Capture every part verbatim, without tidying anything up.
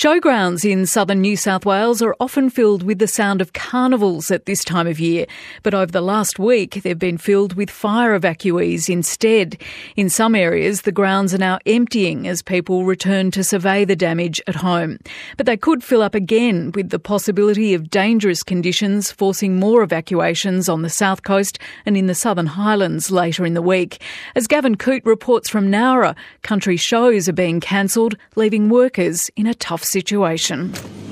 Showgrounds in southern New South Wales are often filled with the sound of carnivals at this time of year, but over the last week they've been filled with fire evacuees instead. In some areas, the grounds are now emptying as people return to survey the damage at home. But they could fill up again, with the possibility of dangerous conditions forcing more evacuations on the south coast and in the Southern Highlands later in the week. As Gavin Coote reports from Nowra, country shows are being cancelled, leaving workers in a tough situation.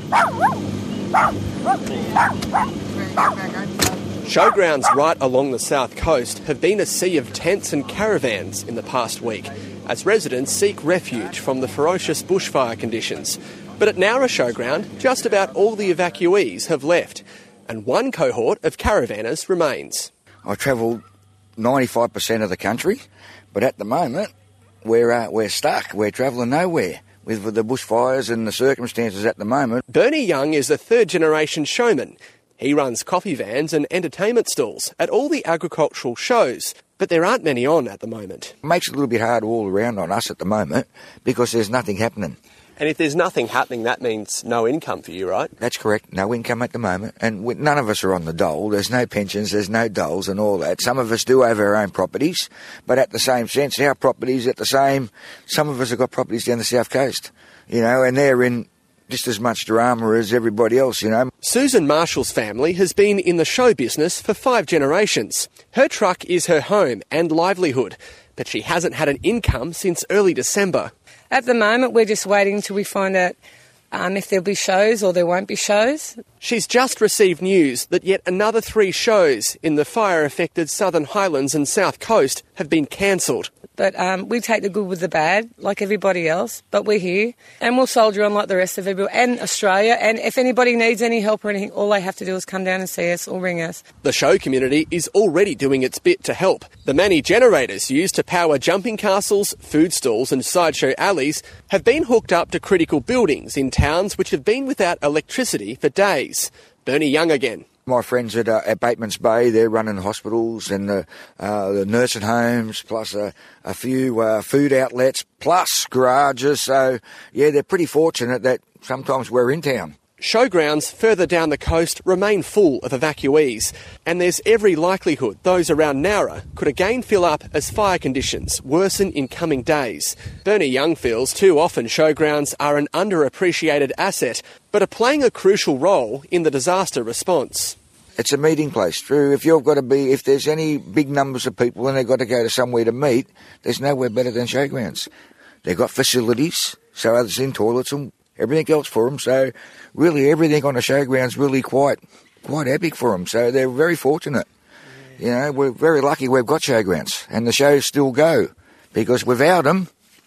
Showgrounds right along the south coast have been a sea of tents and caravans in the past week as residents seek refuge from the ferocious bushfire conditions. But at Nowra Showground, just about all the evacuees have left, and one cohort of caravanners remains. I travelled ninety-five percent of the country, but at the moment we're, uh, we're stuck. We're travelling nowhere. With the bushfires and the circumstances at the moment. Bernie Young is a third-generation showman. He runs coffee vans and entertainment stalls at all the agricultural shows, but there aren't many on at the moment. It makes it a little bit hard all around on us at the moment because there's nothing happening. And if there's nothing happening, that means no income for you, right? That's correct. No income at the moment. And we, none of us are on the dole. There's no pensions, there's no doles and all that. Some of us do have our own properties, but at the same sense, our properties at the same... Some of us have got properties down the south coast, you know, and they're in just as much drama as everybody else, you know. Susan Marshall's family has been in the show business for five generations. Her truck is her home and livelihood, but she hasn't had an income since early December. At the moment, we're just waiting until we find out um, if there'll be shows or there won't be shows. She's just received news that yet another three shows in the fire-affected Southern Highlands and South Coast have been cancelled. But um, we take the good with the bad, like everybody else, but we're here and we'll soldier on like the rest of everybody and Australia. And if anybody needs any help or anything, all they have to do is come down and see us or ring us. The show community is already doing its bit to help. The many generators used to power jumping castles, food stalls and sideshow alleys have been hooked up to critical buildings in towns which have been without electricity for days. Bernie Young again. My friends at, uh, at Bateman's Bay, they're running hospitals and the, uh, the nursing homes, plus a, a few uh, food outlets, plus garages. So, yeah, they're pretty fortunate that sometimes we're in town. Showgrounds further down the coast remain full of evacuees, and there's every likelihood those around Nowra could again fill up as fire conditions worsen in coming days. Bernie Young feels too often showgrounds are an underappreciated asset, but are playing a crucial role in the disaster response. It's a meeting place, Drew. If you've got to be, if there's any big numbers of people and they've got to go to somewhere to meet, there's nowhere better than showgrounds. They've got facilities, so others in toilets and everything else for them. So really everything on the showground's really quite, quite epic for them. So they're very fortunate. You know, we're very lucky we've got showgrounds and the shows still go, because without them,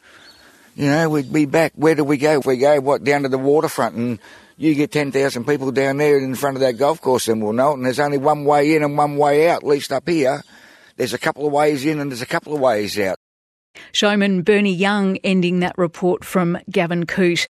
you know, we'd be back. Where do we go? If we go, what, down to the waterfront and you get ten thousand people down there in front of that golf course, then we'll know it. And there's only one way in and one way out, at least up here. There's a couple of ways in and there's a couple of ways out. Showman Bernie Young ending that report from Gavin Coote.